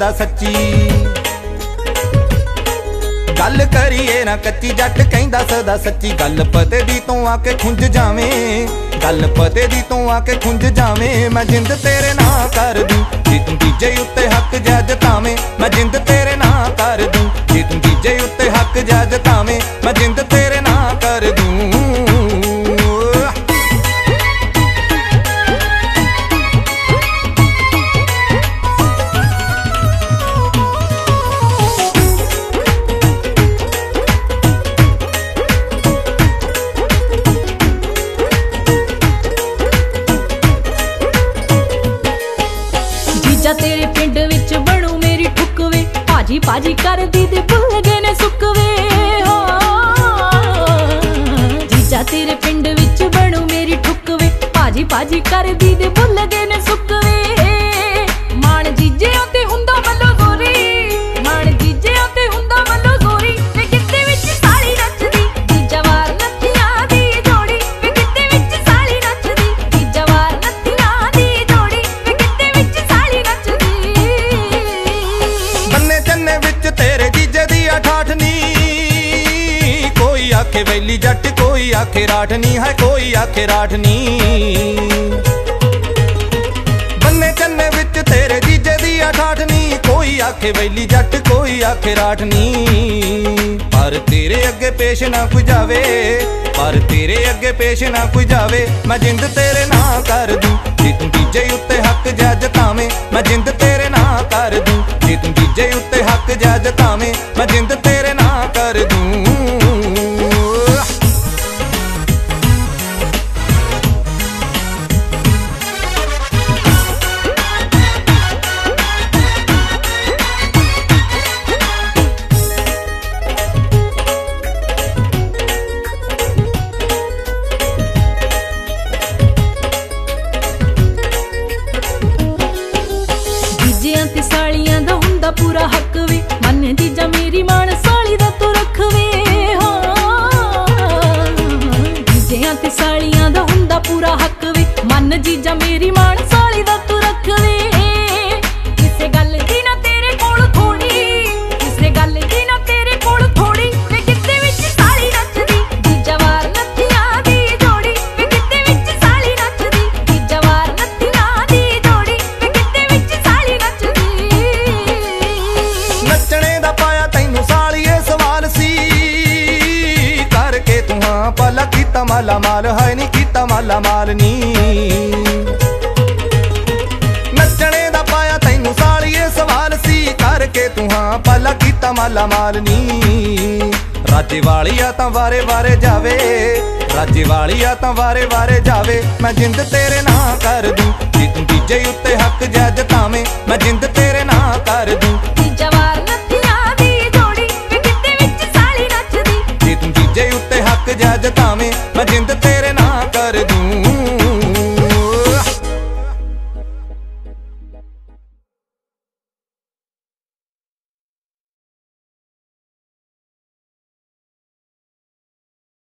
कहंदा सच्ची। गल करिए ना कच्ची जट कहंदा सदा सच्ची। गल पते दी तू आके खुंज जावें, गल पते दी तू आके खुंज जावें। मैं जिंद तेरे ना कर दूं जे तू दीजे उत्ते हक जा जतावें। मैं जिंद तेरे ना कर दूं जे तू दीजे उत्ते हक जा जतावें। मैं जिंद तेरे ना कर दूं। तेरे पिंड विच बनू मेरी ठुकवे। भाजी भाजी कर दी दे भुल गए ने सुकवे। हो जीजा तेरे पिंड विच बनू मेरी ठुकवे। भाजी भाजी कर दी दे भुल गए ने सुकवे। मान जीजे ते हुंदा मल्लो गोरी, मान जीजे ते हुंदा मल्लो गोरी। वे किते विच साली नचदी जीजा वार नत्थियां दी जोड़ी। वे किते विच साली नचदी जीजा वार नत्थियां दी जोड़ी। वे किते विच साली बन्ने चन्ने विच तेरे जीजे दी अठाठनी। कोई आखे वैली जट कोई आखे राठनी है, कोई आखे राठनी। बन्ने चन्ने विच तेरे जीजे दी अठाठनी। कोई आखे वैली जट कोई आखे राठनी। पर तेरे अगे पेश ना कोई जावे, पर तेरे अगे पेश ना कोई जावे। मैं जिंद तेरे ना कर दूं जे तू डीजे उत्ते हक जा जतावें। मैं जिंद तेरे ना कर दूं जे तू डीजे उत्ते हक जा जतावें। मैं जिंद तेरे ना कर दूं। सालियां दा हुंदा पूरा हक वे। मन जीजा मेरी मान साली दा तू रखवे। हो जीजियां ते सालियां दा हुंदा पूरा हक वे। मन जीजा मेरी मान साली दा तू रखवे। किसे गल दी ना तेरे कोल थोड़ी, किसे गल दी ना तेरे कोल थोड़ी। वे किते विच साली नचदी जीजा वार नत्थियां दी जोड़ी। वे किते विच साली नचदी जीजा वार नत्थियां दी जोड़ी। वे किते विच साली नचदी। नचने दा पाया तैनू सालिए सवाल सी। करके तू हाँ भला कीता माला माल है नी, कीता माला माल नी। नचने दा पाया तैनू सालिए सवाल सी। करके तू हाँ भला कीता माला माल नी। राजे वालिया तां वारे वारे जावे, राजे वालिया तां वारे वारे जावे। मैं जिंद तेरे ना कर दूं जे तू डीजे उत्ते हक जा जतावें। मैं जिंद